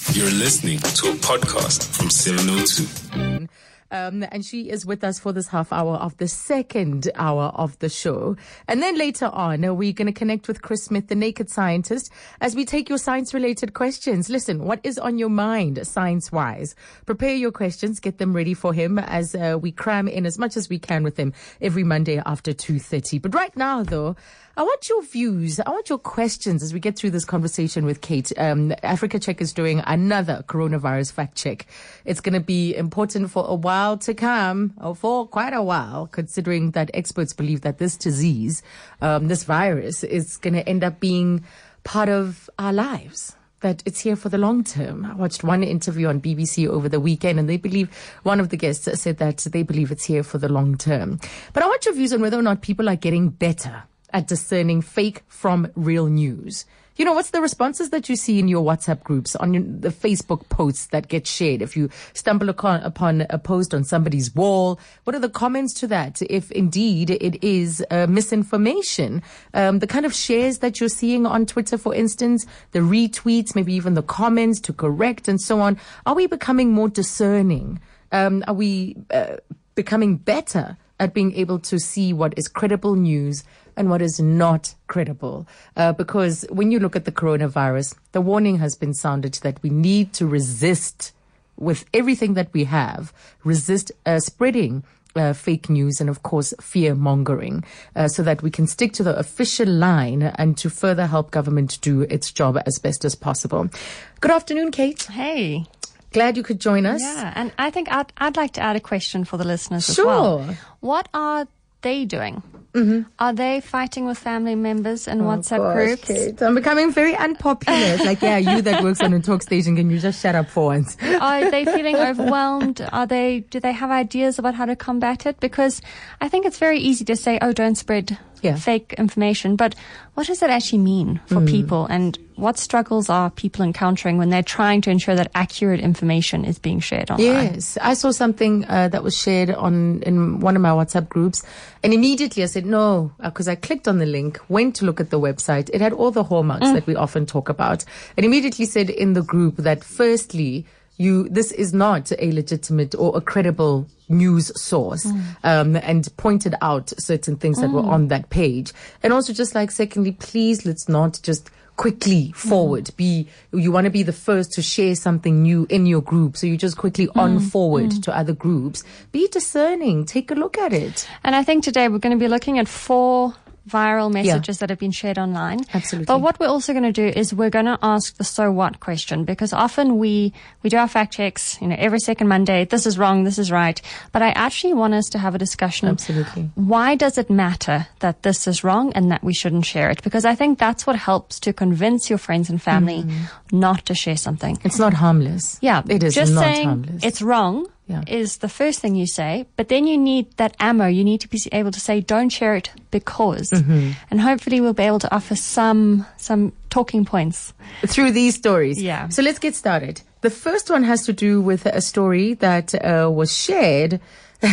You're listening to a podcast from 702. And she is with us for this half hour of the second hour of the show. And then later on, we're going to connect with Chris Smith, the Naked Scientist, as we take your science-related questions. Listen, what is on your mind science-wise? Prepare your questions, get them ready for him as we cram in as much as we can with him every Monday after 2:30. But right now, though, I want your views. I want your questions as we get through this conversation with Kate. Africa Check is doing another coronavirus fact check. It's going to be important for a while to come, or for quite a while, considering that experts believe that this disease, this virus, is going to end up being part of our lives, that it's here for the long term. I watched one interview on BBC over the weekend, and they believe, one of the guests said that they believe it's here for the long term. But I want your views on whether or not people are getting better at discerning fake from real news. You know, what's the responses that you see in your WhatsApp groups, on the Facebook posts that get shared? If you stumble upon a post on somebody's wall, what are the comments to that? If indeed it is misinformation, the kind of shares that you're seeing on Twitter, for instance, the retweets, maybe even the comments to correct and so on. Are we becoming more discerning? Are we becoming better at being able to see what is credible news and what is not credible? Because when you look at the coronavirus, the warning has been sounded that we need to resist, with everything that we have, resist spreading fake news and, of course, fear-mongering, so that we can stick to the official line and to further help government do its job as best as possible. Good afternoon, Kate. Hey. Glad you could join us. Yeah, and I think I'd like to add a question for the listeners as well. Sure. What are they doing? Mm-hmm. Are they fighting with family members in WhatsApp groups? Kate, I'm becoming very unpopular. It's like, yeah, you that works on a talk station, can you just shut up for once? Are they feeling overwhelmed? Do they have ideas about how to combat it? Because I think it's very easy to say, oh, don't spread fake information. But what does that actually mean for people? And what struggles are people encountering when they're trying to ensure that accurate information is being shared online? Yes, I saw something that was shared in one of my WhatsApp groups, and immediately I said no, because I clicked on the link, went to look at the website. It had all the hallmarks that we often talk about, and immediately said in the group that firstly, this is not a legitimate or a credible news source, and pointed out certain things that were on that page. And also just like, secondly, please, let's not just quickly forward. You want to be the first to share something new in your group, so you just quickly on forward to other groups. Be discerning. Take a look at it. And I think today we're going to be looking at 4 viral messages that have been shared online. Absolutely. But what we're also going to do is we're going to ask the so what question, because often we do our fact checks, every second Monday, this is wrong, this is right. But I actually want us to have a discussion. Absolutely. Why does it matter that this is wrong and that we shouldn't share it? Because I think that's what helps to convince your friends and family not to share something. It's not harmless. Yeah. It is just not saying harmless. It's wrong. Is the first thing you say, but then you need that ammo. You need to be able to say, don't share it because, and hopefully we'll be able to offer some talking points through these stories. Yeah. So let's get started. The first one has to do with a story that was shared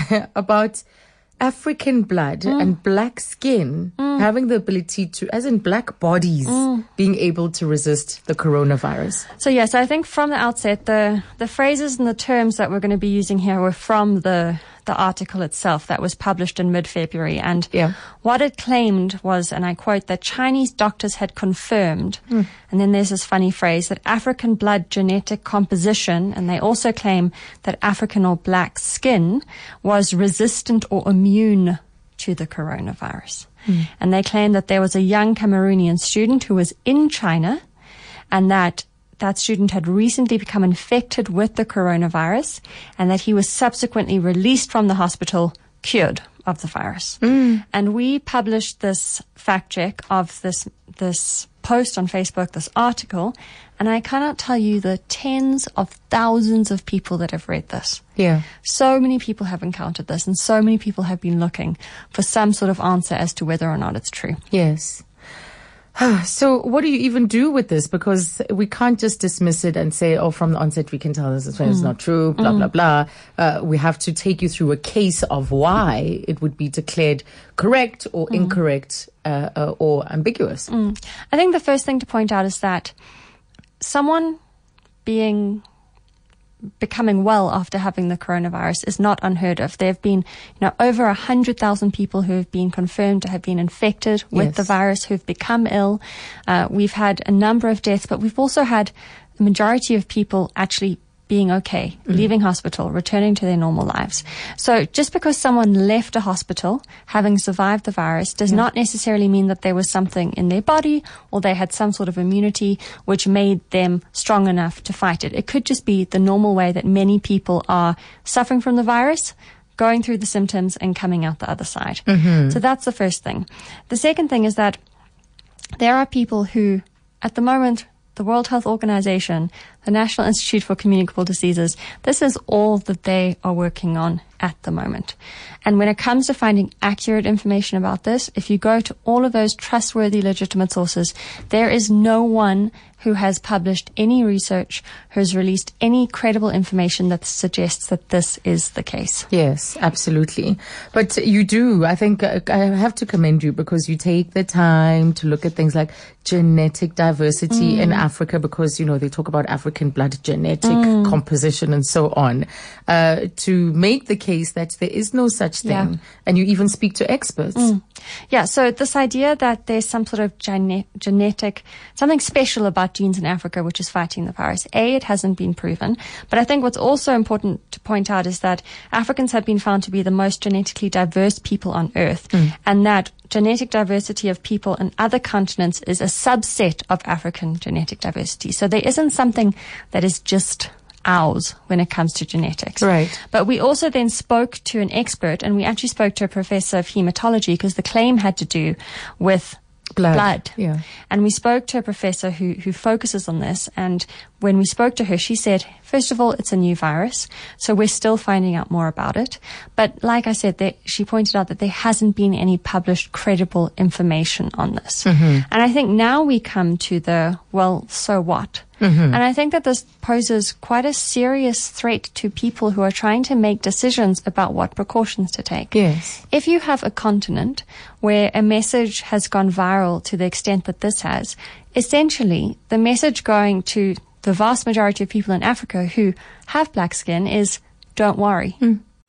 about African blood and black skin having the ability to, as in black bodies, being able to resist the coronavirus. So yes, I think from the outset, the phrases and the terms that we're going to be using here were from the article itself that was published in mid-February. And what it claimed was, and I quote, that Chinese doctors had confirmed, and then there's this funny phrase, that African blood genetic composition, and they also claim that African or black skin was resistant or immune to the coronavirus. And they claim that there was a young Cameroonian student who was in China, and that student had recently become infected with the coronavirus, and that he was subsequently released from the hospital, cured of the virus. And we published this fact check of this post on Facebook, this article, and I cannot tell you the tens of thousands of people that have read this. Yeah. So many people have encountered this, and so many people have been looking for some sort of answer as to whether or not it's true. Yes. So what do you even do with this? Because we can't just dismiss it and say, oh, from the onset we can tell this is not true, blah, blah, blah. We have to take you through a case of why it would be declared correct or incorrect or ambiguous. I think the first thing to point out is that someone becoming well after having the coronavirus is not unheard of. There have been, over 100,000 people who have been confirmed to have been infected with the virus, who've become ill. We've had a number of deaths, but we've also had the majority of people actually being okay, leaving hospital, returning to their normal lives. So just because someone left a hospital having survived the virus does not necessarily mean that there was something in their body or they had some sort of immunity which made them strong enough to fight it. It could just be the normal way that many people are suffering from the virus, going through the symptoms and coming out the other side. So that's the first thing. The second thing is that there are people who, at the moment, the World Health Organization, the National Institute for Communicable Diseases, this is all that they are working on at the moment. And when it comes to finding accurate information about this, if you go to all of those trustworthy, legitimate sources, there is no one who has published any research, who has released any credible information that suggests that this is the case. Yes, absolutely. But you do, I think, I have to commend you because you take the time to look at things like genetic diversity in Africa, because, they talk about African blood genetic composition and so on, to make the case that there is no such thing. Yeah. And you even speak to experts. Yeah, so this idea that there's some sort of genetic, something special about genes in Africa which is fighting the virus, it hasn't been proven. But I think what's also important to point out is that Africans have been found to be the most genetically diverse people on Earth, and that genetic diversity of people in other continents is a subset of African genetic diversity. So there isn't something that is just ours when it comes to genetics. Right. But we also then spoke to an expert, and we actually spoke to a professor of hematology because the claim had to do with blood. Yeah. And we spoke to a professor who focuses on this, and when we spoke to her, she said, first of all, it's a new virus, so we're still finding out more about it. But like I said, she pointed out that there hasn't been any published credible information on this. And I think now we come to the, well, so what? And I think that this poses quite a serious threat to people who are trying to make decisions about what precautions to take. Yes. If you have a continent where a message has gone viral to the extent that this has, essentially the message going to the vast majority of people in Africa who have black skin is, don't worry.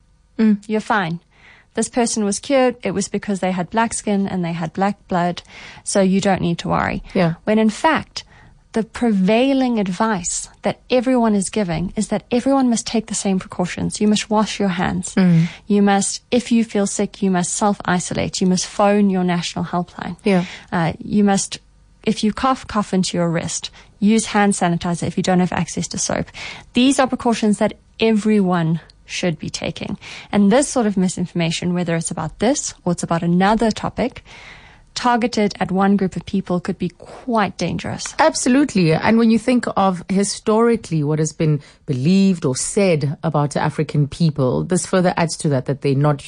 You're fine. This person was cured. It was because they had black skin and they had black blood, so you don't need to worry. Yeah. When in fact, the prevailing advice that everyone is giving is that everyone must take the same precautions. You must wash your hands. You must, if you feel sick, you must self-isolate. You must phone your national helpline. Yeah. You must, if you cough into your wrist. Use hand sanitizer if you don't have access to soap. These are precautions that everyone should be taking. And this sort of misinformation, whether it's about this or it's about another topic, targeted at one group of people could be quite dangerous. Absolutely. And when you think of historically what has been believed or said about African people, this further adds to that they're not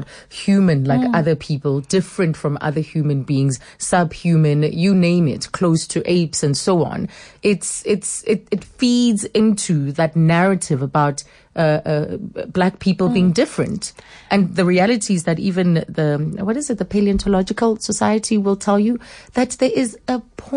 human like other people, different from other human beings, subhuman, you name it, close to apes and so on. It feeds into that narrative about black people being different. And the reality is that even the Paleontological Society will tell you that there is a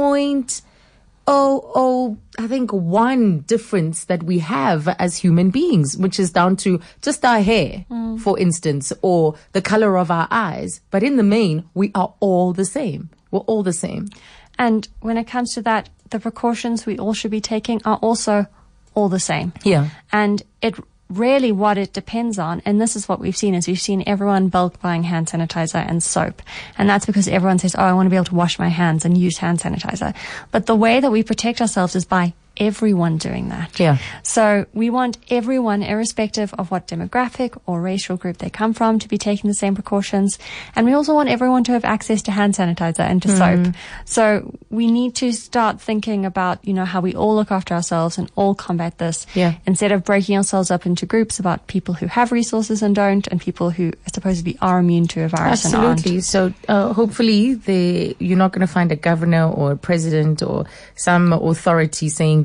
1 difference that we have as human beings, which is down to just our hair, for instance, or the color of our eyes. But in the main, we are all the same. We're all the same. And when it comes to that, the precautions we all should be taking are also all the same. Yeah. And it really what it depends on, and this is what we've seen, is we've seen everyone bulk buying hand sanitizer and soap. And that's because everyone says, I want to be able to wash my hands and use hand sanitizer. But the way that we protect ourselves is by everyone doing that. Yeah. So we want everyone, irrespective of what demographic or racial group they come from, to be taking the same precautions. And we also want everyone to have access to hand sanitizer and to soap. So we need to start thinking about, how we all look after ourselves and all combat this. Yeah. Instead of breaking ourselves up into groups about people who have resources and don't, and people who supposedly are immune to a virus and aren't. Absolutely. So hopefully you're not going to find a governor or a president or some authority saying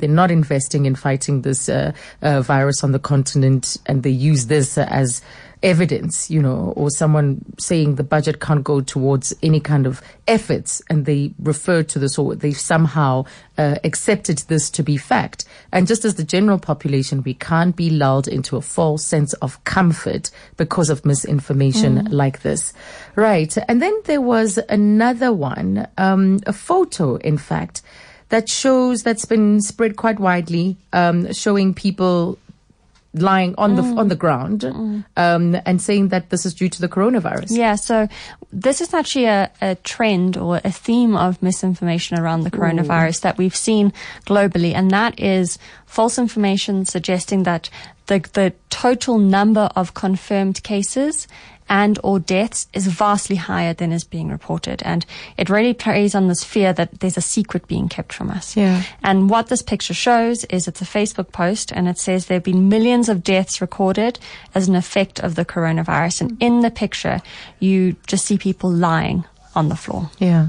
they're not investing in fighting this virus on the continent, and they use this as evidence, or someone saying the budget can't go towards any kind of efforts, and they refer to this, or they've somehow accepted this to be fact. And just as the general population, we can't be lulled into a false sense of comfort because of misinformation like this. Right. And then there was another one, a photo, in fact, that's been spread quite widely, showing people lying on the ground, and saying that this is due to the coronavirus. Yeah, so this is actually a trend or a theme of misinformation around the coronavirus that we've seen globally, and that is false information suggesting that the total number of confirmed cases and or deaths is vastly higher than is being reported. And it really plays on this fear that there's a secret being kept from us. Yeah. And what this picture shows is it's a Facebook post, and it says there have been millions of deaths recorded as an effect of the coronavirus. And in the picture, you just see people lying on the floor. Yeah.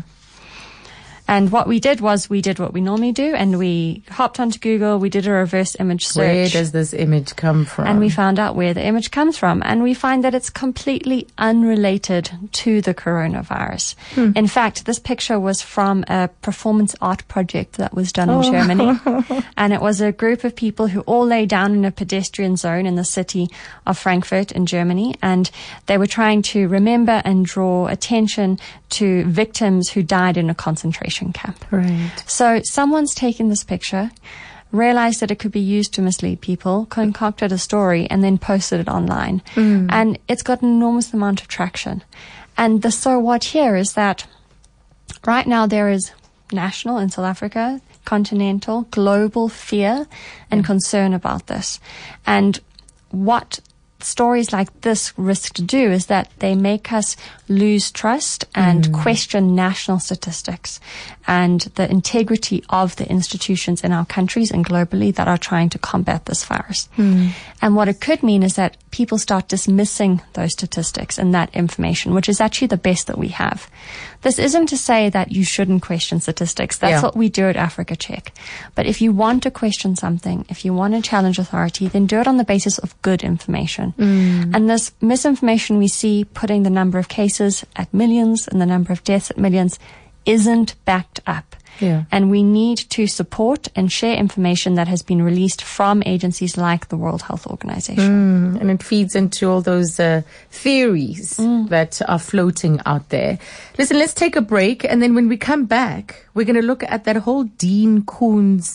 And what we did was we did what we normally do, and we hopped onto Google, we did a reverse image search. Where does this image come from? And we found out where the image comes from, and we find that it's completely unrelated to the coronavirus. In fact, this picture was from a performance art project that was done in Germany. And it was a group of people who all lay down in a pedestrian zone in the city of Frankfurt in Germany, and they were trying to remember and draw attention to victims who died in a concentration camp. Right. So someone's taken this picture, realized that it could be used to mislead people, concocted a story, and then posted it online. And it's got an enormous amount of traction. And the so what here is that right now there is national in South Africa, continental, global fear and concern about this. And what stories like this risk to do is that they make us lose trust and question national statistics and the integrity of the institutions in our countries and globally that are trying to combat this virus. And what it could mean is that people start dismissing those statistics and that information, which is actually the best that we have. This isn't to say that you shouldn't question statistics. That's what we do at Africa Check. But if you want to question something, if you want to challenge authority, then do it on the basis of good information. And this misinformation we see putting the number of cases at millions and the number of deaths at millions isn't backed up. And we need to support and share information that has been released from agencies like the World Health Organization. And it feeds into all those theories that are floating out there. Listen, let's take a break. And then when we come back, we're going to look at that whole Dean Koontz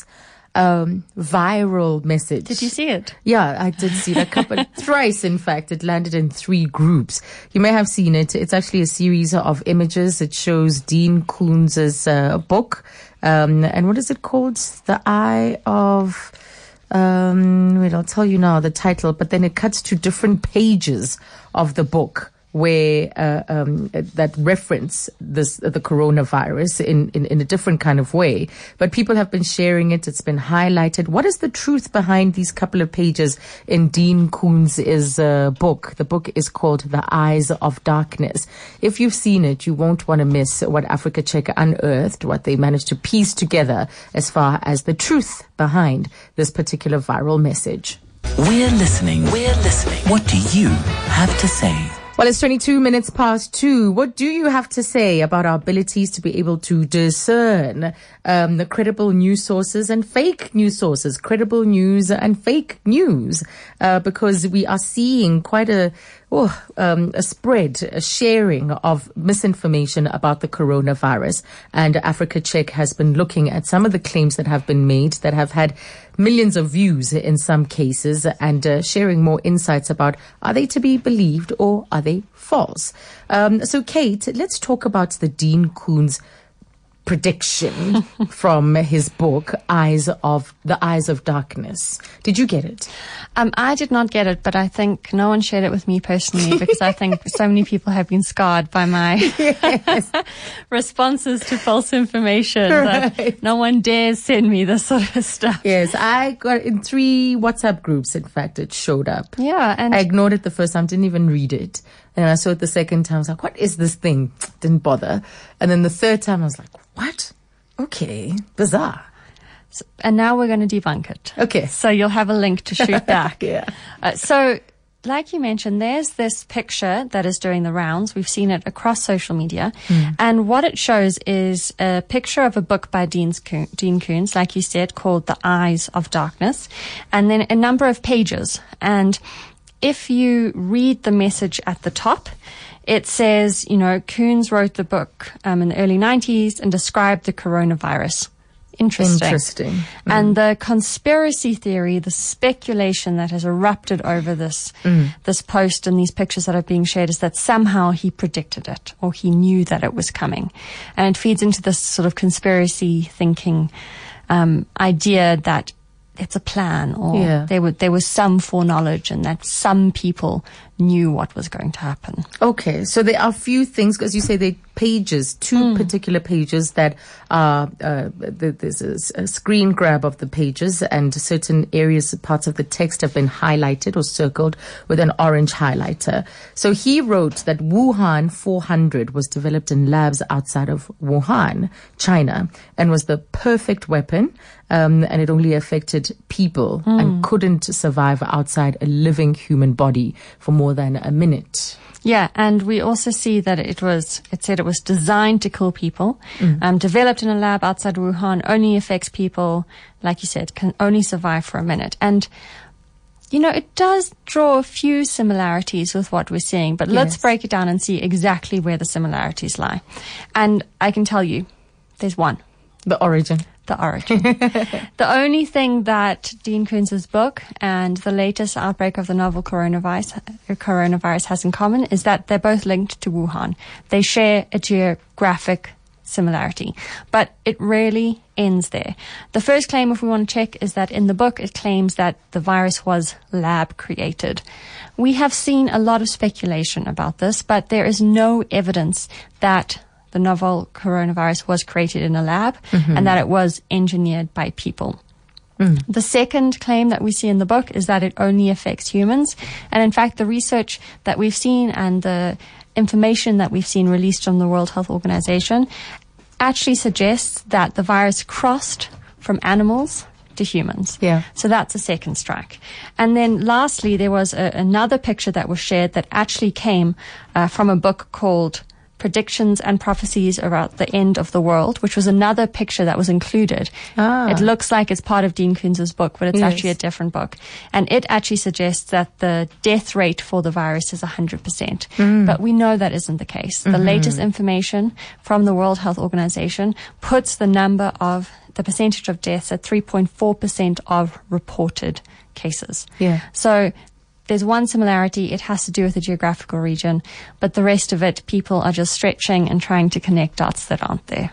viral message. Did you see it? Yeah, I did see that thrice. In fact, it landed in 3 groups. You may have seen it. It's actually a series of images. It shows Dean Koontz's book. And what is it called? The Eye of... wait, I'll tell you now the title. But then it cuts to different pages of the book where that reference the coronavirus in a different kind of way. But people have been sharing it. It's been highlighted. What is the truth behind these couple of pages in Dean Koontz's book? The book is called The Eyes of Darkness. If you've seen it, you won't want to miss what Africa Check unearthed, what they managed to piece together as far as the truth behind this particular viral message. We're listening. What do you have to say? Well, it's 22 minutes past 2. What do you have to say about our abilities to be able to discern the credible news sources and fake news sources, credible news and fake news? Because we are seeing quite a spread, a sharing of misinformation about the coronavirus. And Africa Check has been looking at some of the claims that have been made that have had millions of views in some cases and sharing more insights about are they to be believed or are they false? So, Kate, let's talk about the Dean Koontz prediction from his book, The Eyes of Darkness. Did you get it? I did not get it, but I think no one shared it with me personally because I think so many people have been scarred by my responses to false information. That no one dares send me this sort of stuff. Yes, I got in 3 WhatsApp groups, in fact, it showed up. Yeah. And I ignored it the first time, didn't even read it. And I saw it the second time, I was like, what is this thing? Didn't bother. And then the third time, I was like, what? Okay, bizarre. And now we're going to debunk it. Okay. So you'll have a link to shoot back. Yeah. So, like you mentioned, there's this picture that is doing the rounds. We've seen it across social media. And what it shows is a picture of a book by Dean Koontz, like you said, called The Eyes of Darkness, and then a number of pages. And if you read the message at the top, it says, Koontz wrote the book in the early 90s and described the coronavirus. Interesting. And the conspiracy theory, the speculation that has erupted over this post and these pictures that are being shared is that somehow he predicted it or he knew that it was coming. And it feeds into this sort of conspiracy thinking idea that it's a plan or there was some foreknowledge and that some people knew what was going to happen. Okay, so there are a few things, because you say there are pages, two particular pages that there's a screen grab of the pages and certain areas, parts of the text have been highlighted or circled with an orange highlighter. So he wrote that Wuhan 400 was developed in labs outside of Wuhan, China, and was the perfect weapon. And it only affected people and couldn't survive outside a living human body for more than a minute. Yeah, and we also see that it said it was designed to kill people, developed in a lab outside Wuhan, only affects people, like you said, can only survive for a minute. And, it does draw a few similarities with what we're seeing, but let's break it down and see exactly where the similarities lie. And I can tell you, there's one. The origin. The only thing that Dean Koontz's book and the latest outbreak of the novel coronavirus has in common is that they're both linked to Wuhan. They share a geographic similarity, but it really ends there. The first claim, if we want to check, is that in the book it claims that the virus was lab created. We have seen a lot of speculation about this, but there is no evidence that the novel coronavirus was created in a lab and that it was engineered by people. The second claim that we see in the book is that it only affects humans. And in fact, the research that we've seen and the information that we've seen released from the World Health Organization actually suggests that the virus crossed from animals to humans. Yeah. So that's a second strike. And then lastly, there was another picture that was shared that actually came from a book called Predictions and Prophecies About the End of the World, which was another picture that was included. It looks like it's part of Dean Koontz's book, but it's actually a different book. And it actually suggests that the death rate for the virus is 100%. But we know that isn't the case. The latest information from the World Health Organization puts the percentage of deaths at 3.4% of reported cases. Yeah. So there's one similarity. It has to do with the geographical region, but the rest of it, people are just stretching and trying to connect dots that aren't there.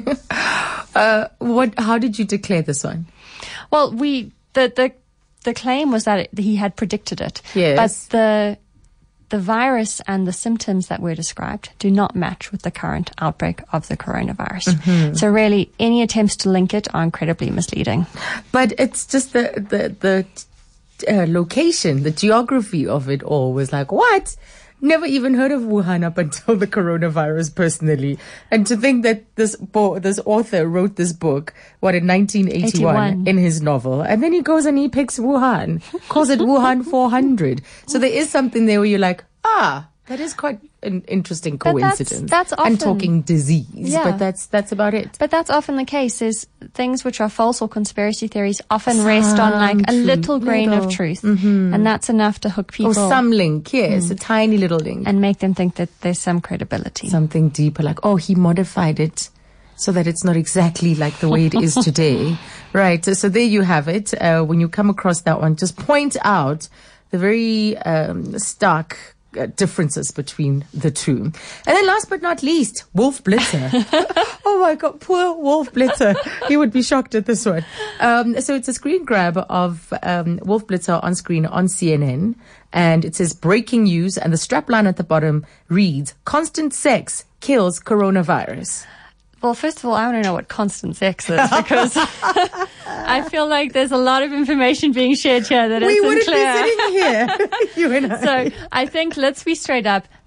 How did you declare this one? Well, the claim was that he had predicted it. Yes. But the virus and the symptoms that were described do not match with the current outbreak of the coronavirus. So really, any attempts to link it are incredibly misleading. But it's just the location, the geography of it all was like, what? Never even heard of Wuhan up until the coronavirus personally. And to think that this author wrote this book, in 1981 in his novel. And then he goes and he picks Wuhan, calls it Wuhan 400. So there is something there where you're like, that is quite an interesting coincidence. That's often, and talking disease, but that's about it. But that's often the case, is things which are false or conspiracy theories often rest on like a little grain of truth. And that's enough to hook people. Or some link, yes, a tiny little link. And make them think that there's some credibility. Something deeper, like, he modified it so that it's not exactly like the way it is today. Right, so there you have it. When you come across that one, just point out the very stark differences between the two. And then last but not least, Wolf Blitzer. Oh my God, poor Wolf Blitzer. He would be shocked at this one. So it's a screen grab of Wolf Blitzer on screen on CNN. And it says breaking news. And the strapline at the bottom reads, constant sex kills coronavirus. Well, first of all, I want to know what constant sex is, because I feel like there's a lot of information being shared here that isn't clear. We wouldn't be sitting here, you and I. So I think let's be straight up.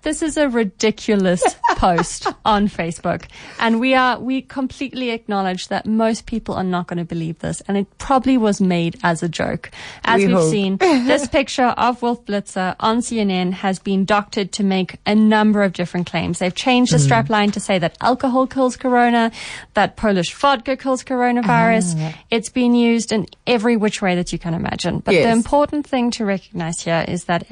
This is a ridiculous post on Facebook. And we completely acknowledge that most people are not going to believe this. And it probably was made as a joke. As we've seen, this picture of Wolf Blitzer on CNN has been doctored to make a number of different claims. They've changed the strapline to say that alcohol kills corona, that Polish vodka kills coronavirus. It's been used in every which way that you can imagine. But the important thing to recognize here is that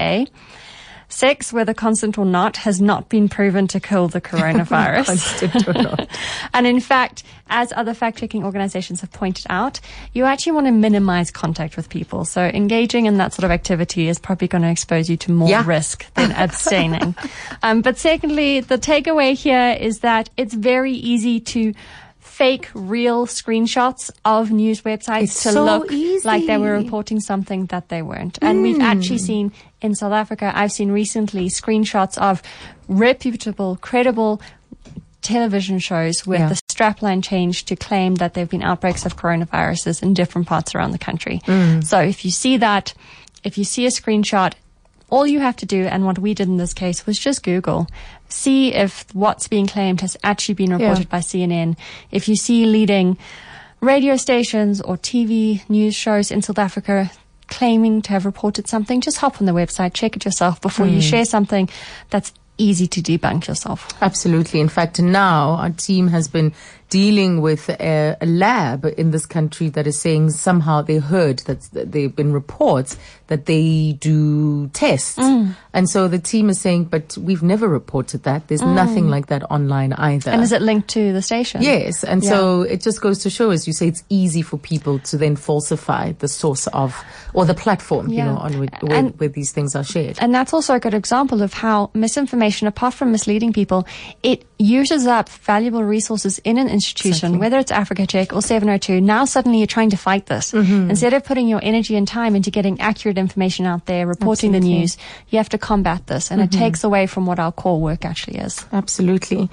sex, whether constant or not, has not been proven to kill the coronavirus. Constant or not. And in fact, as other fact-checking organizations have pointed out, you actually want to minimize contact with people. So engaging in that sort of activity is probably going to expose you to more risk than abstaining. But secondly, the takeaway here is that it's very easy to fake real screenshots of news websites to look like they were reporting something that they weren't. And we've actually seen in South Africa, I've seen recently screenshots of reputable, credible television shows with the strapline changed to claim that there have been outbreaks of coronaviruses in different parts around the country. So if you see that, if you see a screenshot, all you have to do, and what we did in this case, was just Google. See if what's being claimed has actually been reported by CNN. If you see leading radio stations or TV news shows in South Africa claiming to have reported something, just hop on the website, check it yourself before you share something that's easy to debunk yourself. Absolutely. In fact, now our team has been dealing with a lab in this country that is saying somehow they heard that there have been reports that they do tests. And so the team is saying, but we've never reported that. There's nothing like that online either. And is it linked to the station? Yes. And so it just goes to show, as you say, it's easy for people to then falsify the source of, or the platform, you know, on where these things are shared. And that's also a good example of how misinformation, apart from misleading people, it uses up valuable resources in an institution, whether it's Africa Check or 702. Now suddenly you're trying to fight this. Instead of putting your energy and time into getting accurate information out there, reporting the news, you have to combat this. And it takes away from what our core work actually is. Absolutely.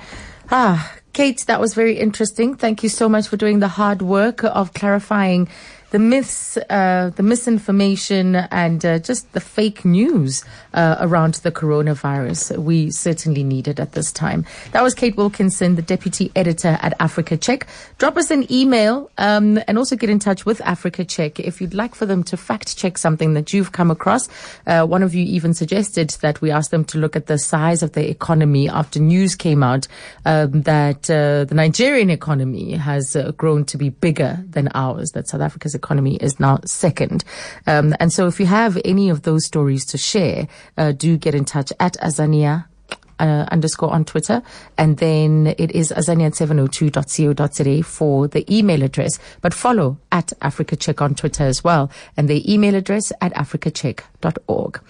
Kate, that was very interesting. Thank you so much for doing the hard work of clarifying the myths, the misinformation, and just the fake news around the coronavirus. We certainly need it at this time. That was Kate Wilkinson, the Deputy Editor at Africa Check. Drop us an email and also get in touch with Africa Check if you'd like for them to fact check something that you've come across. One of you even suggested that we ask them to look at the size of the economy after news came out that the Nigerian economy has grown to be bigger than ours, that South Africa's economy is now second. And so if you have any of those stories to share, do get in touch at Azania _ on Twitter. And then it is azania702.co.za for the email address. But follow at Africa Check on Twitter as well. And the email address at africacheck.org.